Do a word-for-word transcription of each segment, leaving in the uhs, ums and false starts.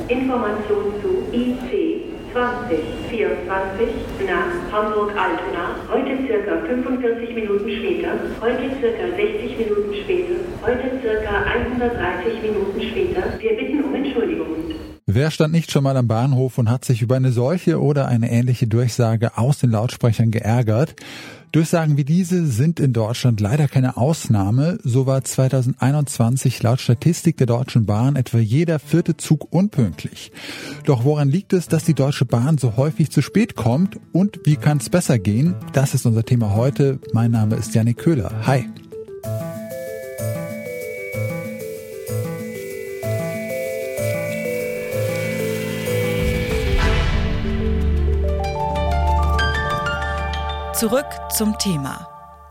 Information zu I C zwanzig vierundzwanzig nach Hamburg-Altona. Heute circa fünfundvierzig Minuten später. Heute circa sechzig Minuten später. Heute circa hundertdreißig Minuten später. Wir bitten um Entschuldigung. Wer stand nicht schon mal am Bahnhof und hat sich über eine solche oder eine ähnliche Durchsage aus den Lautsprechern geärgert? Durchsagen wie diese sind in Deutschland leider keine Ausnahme. So war zweitausendeinundzwanzig laut Statistik der Deutschen Bahn etwa jeder vierte Zug unpünktlich. Doch woran liegt es, dass die Deutsche Bahn so häufig zu spät kommt? Und wie kann es besser gehen? Das ist unser Thema heute. Mein Name ist Jannik Köhler. Hi. Zurück zum Thema.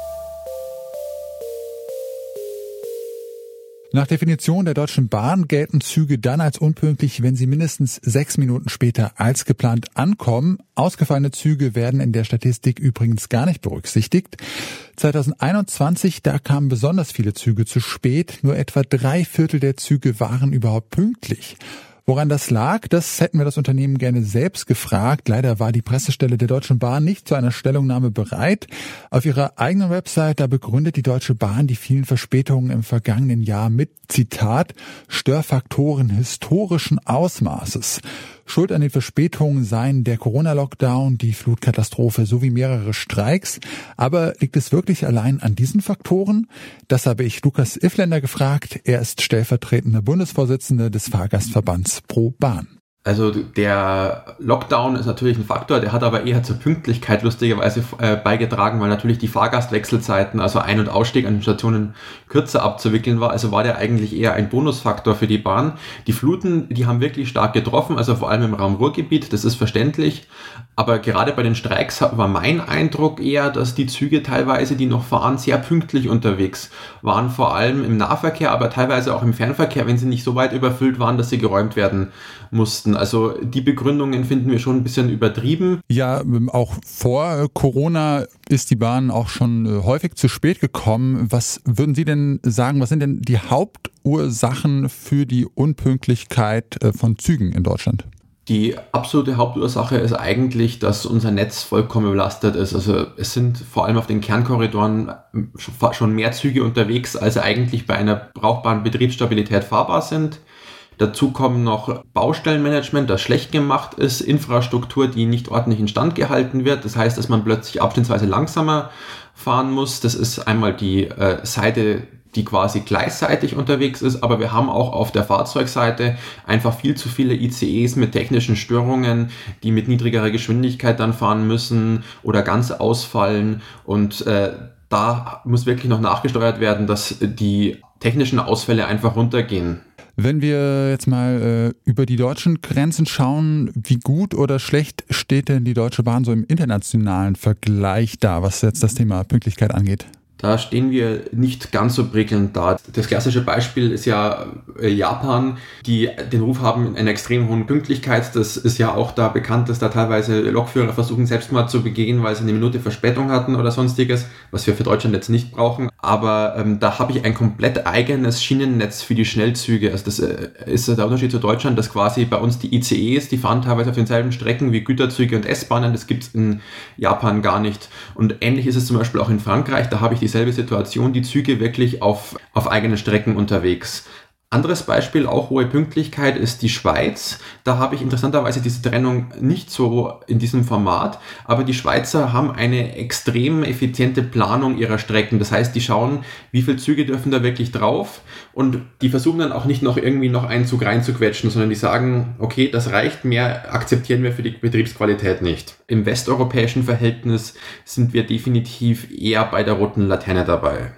Nach Definition der Deutschen Bahn gelten Züge dann als unpünktlich, wenn sie mindestens sechs Minuten später als geplant ankommen. Ausgefallene Züge werden in der Statistik übrigens gar nicht berücksichtigt. zweitausendeinundzwanzig, da kamen besonders viele Züge zu spät. Nur etwa drei Viertel der Züge waren überhaupt pünktlich. Woran das lag, das hätten wir das Unternehmen gerne selbst gefragt. Leider war die Pressestelle der Deutschen Bahn nicht zu einer Stellungnahme bereit. Auf ihrer eigenen Website, da begründet die Deutsche Bahn die vielen Verspätungen im vergangenen Jahr mit, Zitat, Störfaktoren historischen Ausmaßes. Schuld an den Verspätungen seien der Corona-Lockdown, die Flutkatastrophe sowie mehrere Streiks. Aber liegt es wirklich allein an diesen Faktoren? Das habe ich Lukas Iffländer gefragt. Er ist stellvertretender Bundesvorsitzender des Fahrgastverbands Pro Bahn. Also der Lockdown ist natürlich ein Faktor, der hat aber eher zur Pünktlichkeit lustigerweise äh, beigetragen, weil natürlich die Fahrgastwechselzeiten, also Ein- und Ausstieg an den Stationen kürzer abzuwickeln war. Also war der eigentlich eher ein Bonusfaktor für die Bahn. Die Fluten, die haben wirklich stark getroffen, also vor allem im Raum Ruhrgebiet, das ist verständlich. Aber gerade bei den Streiks war mein Eindruck eher, dass die Züge teilweise, die noch fahren, sehr pünktlich unterwegs waren, vor allem im Nahverkehr, aber teilweise auch im Fernverkehr, wenn sie nicht so weit überfüllt waren, dass sie geräumt werden mussten. Also die Begründungen finden wir schon ein bisschen übertrieben. Ja, auch vor Corona ist die Bahn auch schon häufig zu spät gekommen. Was würden Sie denn sagen, was sind denn die Hauptursachen für die Unpünktlichkeit von Zügen in Deutschland? Die absolute Hauptursache ist eigentlich, dass unser Netz vollkommen überlastet ist. Also es sind vor allem auf den Kernkorridoren schon mehr Züge unterwegs, als eigentlich bei einer brauchbaren Betriebsstabilität fahrbar sind. Dazu kommen noch Baustellenmanagement, das schlecht gemacht ist, Infrastruktur, die nicht ordentlich instand gehalten wird. Das heißt, dass man plötzlich abschnittsweise langsamer fahren muss. Das ist einmal die äh, Seite, die quasi gleisseitig unterwegs ist, aber wir haben auch auf der Fahrzeugseite einfach viel zu viele I C Es mit technischen Störungen, die mit niedrigerer Geschwindigkeit dann fahren müssen oder ganz ausfallen, und äh, da muss wirklich noch nachgesteuert werden, dass die technischen Ausfälle einfach runtergehen. Wenn wir jetzt mal äh, über die deutschen Grenzen schauen, wie gut oder schlecht steht denn die Deutsche Bahn so im internationalen Vergleich da, was jetzt das Thema Pünktlichkeit angeht? Da stehen wir nicht ganz so prickelnd da. Das klassische Beispiel ist ja Japan, die den Ruf haben einer extrem hohen Pünktlichkeit. Das ist ja auch da bekannt, dass da teilweise Lokführer versuchen, Selbstmord zu begehen, weil sie eine Minute Verspätung hatten oder sonstiges, was wir für Deutschland jetzt nicht brauchen. Aber ähm, da habe ich ein komplett eigenes Schienennetz für die Schnellzüge. Also das äh, ist der Unterschied zu Deutschland, dass quasi bei uns die I C Es, die fahren teilweise auf denselben Strecken wie Güterzüge und S-Bahnen. Das gibt es in Japan gar nicht. Und ähnlich ist es zum Beispiel auch in Frankreich. Da habe ich dieselbe Situation, die Züge wirklich auf, auf eigenen Strecken unterwegs. Anderes Beispiel, auch hohe Pünktlichkeit, ist die Schweiz. Da habe ich interessanterweise diese Trennung nicht so in diesem Format, aber die Schweizer haben eine extrem effiziente Planung ihrer Strecken. Das heißt, die schauen, wie viele Züge dürfen da wirklich drauf, und die versuchen dann auch nicht noch irgendwie noch einen Zug reinzuquetschen, sondern die sagen, okay, das reicht, mehr akzeptieren wir für die Betriebsqualität nicht. Im westeuropäischen Verhältnis sind wir definitiv eher bei der roten Laterne dabei.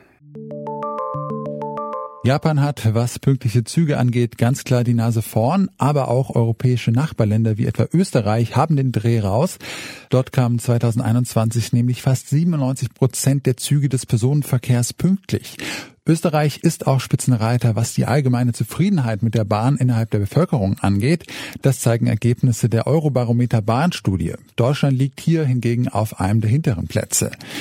Japan hat, was pünktliche Züge angeht, ganz klar die Nase vorn, aber auch europäische Nachbarländer wie etwa Österreich haben den Dreh raus. Dort kamen zweitausendeinundzwanzig nämlich fast siebenundneunzig Prozent der Züge des Personenverkehrs pünktlich. Österreich ist auch Spitzenreiter, was die allgemeine Zufriedenheit mit der Bahn innerhalb der Bevölkerung angeht. Das zeigen Ergebnisse der Eurobarometer Bahnstudie. Deutschland liegt hier hingegen auf einem der hinteren Plätze.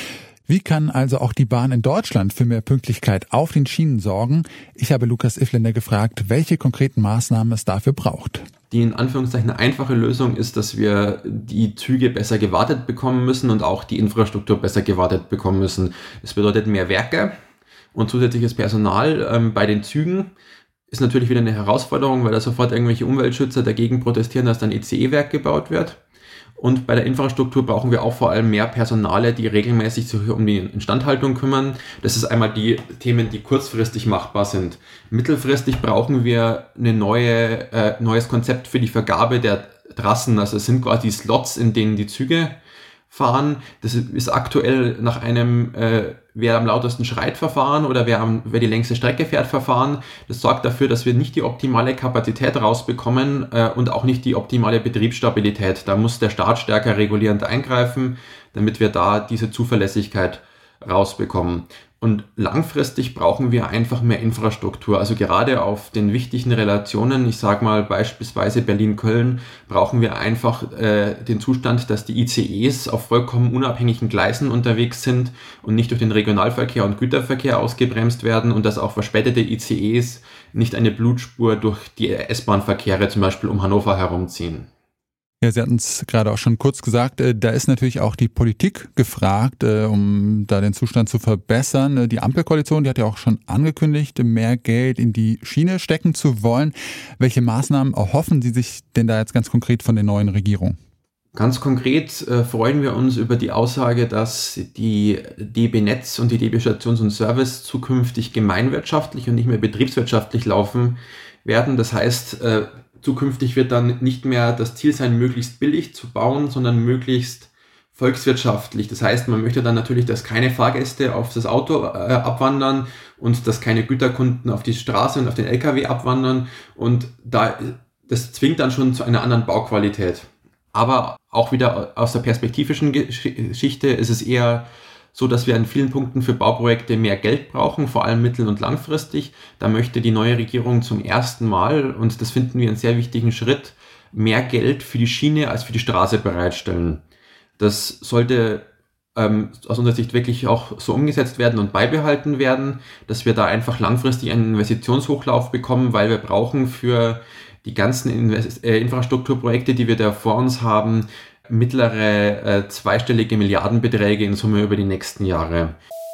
Wie kann also auch die Bahn in Deutschland für mehr Pünktlichkeit auf den Schienen sorgen? Ich habe Lukas Iffländer gefragt, welche konkreten Maßnahmen es dafür braucht. Die in Anführungszeichen einfache Lösung ist, dass wir die Züge besser gewartet bekommen müssen und auch die Infrastruktur besser gewartet bekommen müssen. Das bedeutet mehr Werke und zusätzliches Personal ähm, bei den Zügen. Ist natürlich wieder eine Herausforderung, weil da sofort irgendwelche Umweltschützer dagegen protestieren, dass dann I C E-Werk gebaut wird. Und bei der Infrastruktur brauchen wir auch vor allem mehr Personale, die regelmäßig sich um die Instandhaltung kümmern. Das ist einmal die Themen, die kurzfristig machbar sind. Mittelfristig brauchen wir eine neue, äh, neues Konzept für die Vergabe der Trassen. Also es sind quasi Slots, in denen die Züge fahren. Das ist aktuell nach einem äh, wer am lautesten schreit Verfahren oder wer, am, wer die längste Strecke fährt Verfahren. Das sorgt dafür, dass wir nicht die optimale Kapazität rausbekommen äh, und auch nicht die optimale Betriebsstabilität. Da muss der Staat stärker regulierend eingreifen, damit wir da diese Zuverlässigkeit rausbekommen. Und langfristig brauchen wir einfach mehr Infrastruktur. Also gerade auf den wichtigen Relationen, ich sage mal beispielsweise Berlin-Köln, brauchen wir einfach äh, den Zustand, dass die I C Es auf vollkommen unabhängigen Gleisen unterwegs sind und nicht durch den Regionalverkehr und Güterverkehr ausgebremst werden und dass auch verspätete I C Es nicht eine Blutspur durch die S-Bahn-Verkehre zum Beispiel um Hannover herumziehen. Ja, Sie hatten es gerade auch schon kurz gesagt, da ist natürlich auch die Politik gefragt, um da den Zustand zu verbessern. Die Ampelkoalition, die hat ja auch schon angekündigt, mehr Geld in die Schiene stecken zu wollen. Welche Maßnahmen erhoffen Sie sich denn da jetzt ganz konkret von der neuen Regierung? Ganz konkret äh, freuen wir uns über die Aussage, dass die D B Netz und die D B Stations und Service zukünftig gemeinwirtschaftlich und nicht mehr betriebswirtschaftlich laufen werden. Das heißt, äh, zukünftig wird dann nicht mehr das Ziel sein, möglichst billig zu bauen, sondern möglichst volkswirtschaftlich. Das heißt, man möchte dann natürlich, dass keine Fahrgäste auf das Auto äh, abwandern und dass keine Güterkunden auf die Straße und auf den L K W abwandern. Und da, das zwingt dann schon zu einer anderen Bauqualität. Aber auch wieder aus der perspektivischen Geschichte ist es eher so, dass wir an vielen Punkten für Bauprojekte mehr Geld brauchen, vor allem mittel- und langfristig. Da möchte die neue Regierung zum ersten Mal, und das finden wir einen sehr wichtigen Schritt, mehr Geld für die Schiene als für die Straße bereitstellen. Das sollte ähm, aus unserer Sicht wirklich auch so umgesetzt werden und beibehalten werden, dass wir da einfach langfristig einen Investitionshochlauf bekommen, weil wir brauchen für die ganzen Invest- äh, Infrastrukturprojekte, die wir da vor uns haben, mittlere äh, zweistellige Milliardenbeträge in Summe über die nächsten Jahre.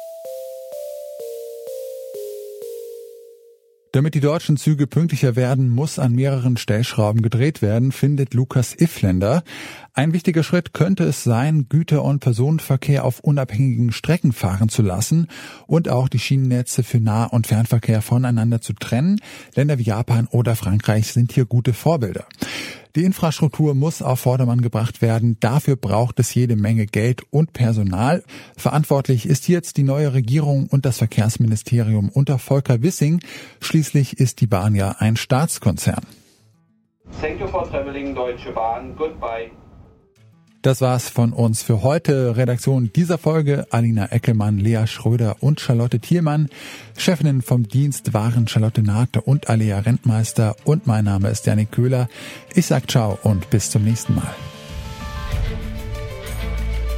Damit die deutschen Züge pünktlicher werden, muss an mehreren Stellschrauben gedreht werden, findet Lukas Iffländer. Ein wichtiger Schritt könnte es sein, Güter- und Personenverkehr auf unabhängigen Strecken fahren zu lassen und auch die Schienennetze für Nah- und Fernverkehr voneinander zu trennen. Länder wie Japan oder Frankreich sind hier gute Vorbilder. Die Infrastruktur muss auf Vordermann gebracht werden. Dafür braucht es jede Menge Geld und Personal. Verantwortlich ist jetzt die neue Regierung und das Verkehrsministerium unter Volker Wissing. Schließlich ist die Bahn ja ein Staatskonzern. Thank you for traveling, Deutsche Bahn. Goodbye. Das war's von uns für heute. Redaktion dieser Folge: Alina Eckelmann, Lea Schröder und Charlotte Thielmann. Chefinnen vom Dienst waren Charlotte Nate und Alea Rentmeister. Und mein Name ist Janik Köhler. Ich sag ciao und bis zum nächsten Mal.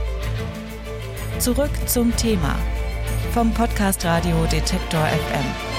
Zurück zum Thema vom Podcast Radio Detektor F M.